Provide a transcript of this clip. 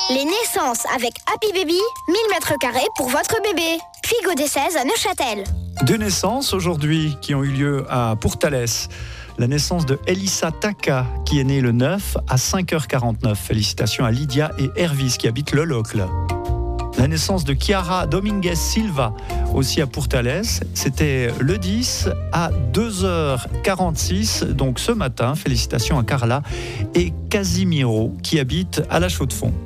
Les naissances avec Happy Baby, 1000 m² pour votre bébé. Puis Godet 16 à Neuchâtel. 2 naissances aujourd'hui qui ont eu lieu à Pourtalès. La naissance de Elissa Taka qui est née le 9 à 5h49. Félicitations à Lydia et Hervis qui habitent le Locle. La naissance de Chiara Dominguez Silva aussi à Pourtalès. C'était le 10 à 2h46. Donc ce matin, félicitations à Carla et Casimiro qui habitent à La Chaux-de-Fonds.